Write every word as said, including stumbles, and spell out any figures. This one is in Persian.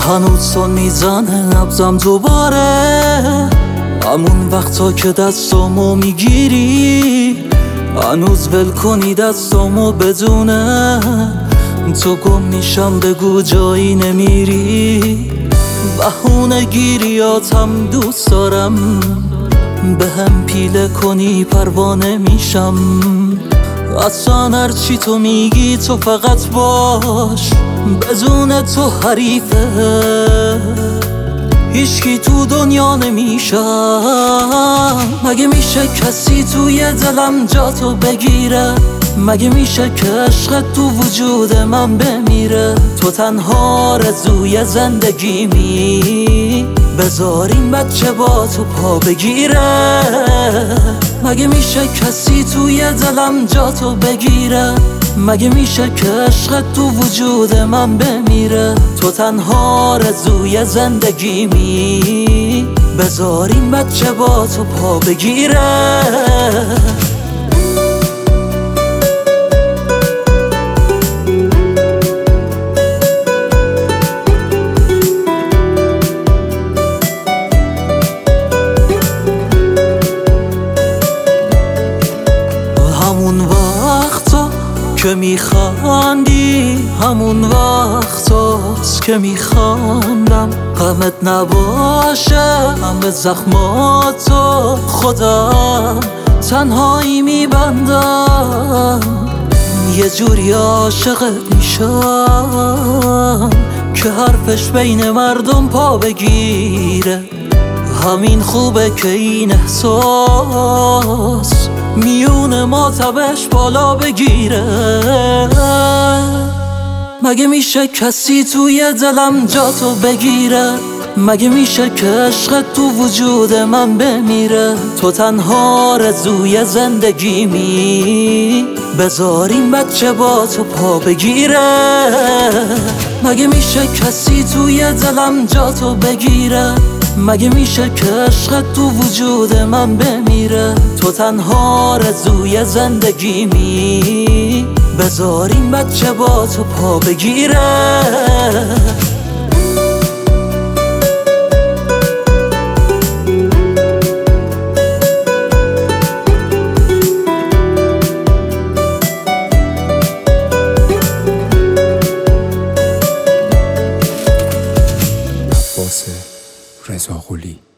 هنوز سن میزنه نبضم دوباره، همون وقتا که دستامو میگیری، هنوز ول کنی دستامو بدونه تو گم میشم، بگو جایی نمیری. بهونه گیریاتم دوست دارم، به هم پیله کنی پروانه میشم. اصلا هرچی تو میگی تو فقط باش، بدون تو حریفه هیچکی تو دنیا نمیشم. مگه میشه کسی توی دلم جاتو بگیره؟ مگه میشه که عشقت تو وجود من بمیره؟ تو تنها رضوی زندگیمی، بذار این بچه با تو پا بگیره. مگه میشه کسی توی دلم جاتو بگیره؟ مگه میشه که عشقت تو وجود من بمیره؟ تو تنها رضوی زندگیمی، بذار این بچه با تو پا بگیره. همون وقتا که میخندی، همون وقتاست که میخندم غمت نباشه، همه زخماتو خودم تنهایی میبندم. یه جوری عاشقت میشم که حرفش بین مردم پا بگیره. همین خوبه که این احساس میون ما تبش بالا بگیره. مگه میشه کسی توی دلم جاتو بگیره؟ مگه میشه که عشقت تو وجود من بمیره؟ تو تنها رضوی زندگیمی، بذار این بچه با تو پا بگیره. مگه میشه کسی توی دلم جاتو بگیره؟ مگه میشه که عشقت تو وجود من بمیره؟ تو تنها رضوی زندگیمی، بذار این بچه با تو پا بگیره. عباس رضاقلی